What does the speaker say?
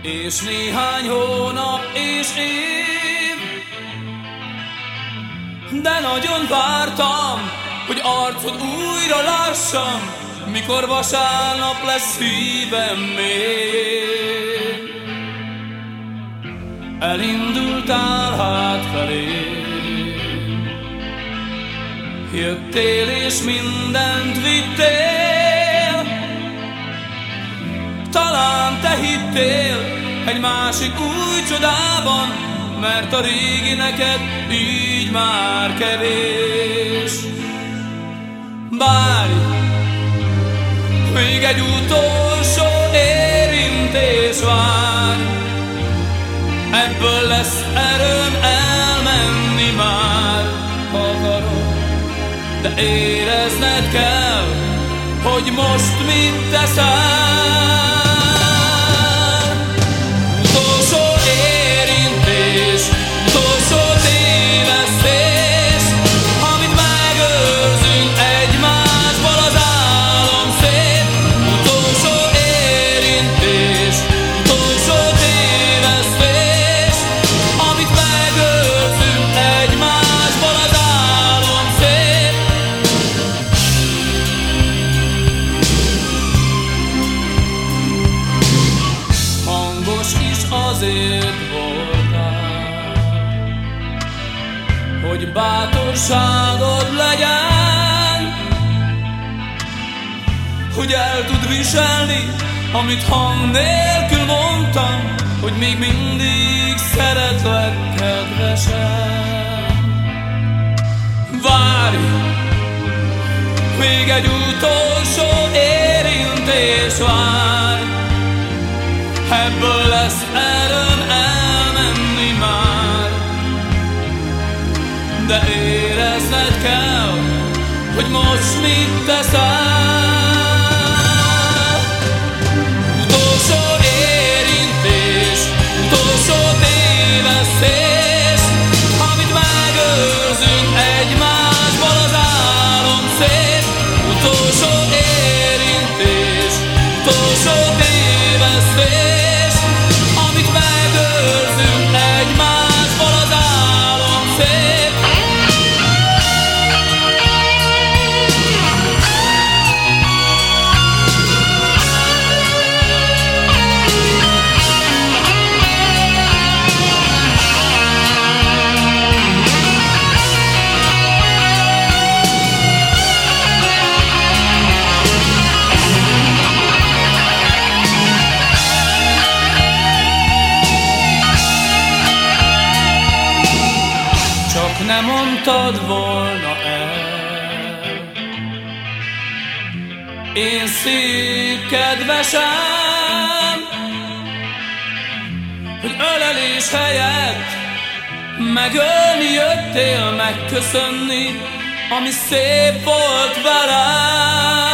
és néhány hónap és év, de nagyon vártam, hogy arcod újra lássam, mikor vasárnap lesz szívem mélyén. Elindultál hátfelé, jöttél és mindent vittél. Talán te hittél egy másik új csodában, mert a régi neked így már kevés. Várj, még egy utolsó érintés vár, ebből lesz erőm elmenni már, ha akarod, de érezned kell, hogy most mit teszel. Utolsó érintés, utolsó tévesztés, amit megőrzünk egymásból, az álom szép. Utolsó érintés, utolsó tévesztés, amit megőrzünk egymásból, az álom szép. Hangos is azért voltál, hogy bátorságod legyen, hogy el tud viselni, amit hang nélkül mondtam, hogy még mindig szeretlek kedvesen. Várj, még egy utolsó érintés várj, ebből lesz erőm elmenni már, de érezned kell, hogy most mit teszel. Utolsó érintés, utolsó tévesztés, amit megőrzünk egymásból, az álom szép. Utolsó érintés, utolsó tévesztés, amit megőrzünk egymásból, az álom szép. Csak nem mondtad volna el, én szép kedvesem, hogy ölelés helyett megölni jöttél, megköszönni, ami szép volt velem.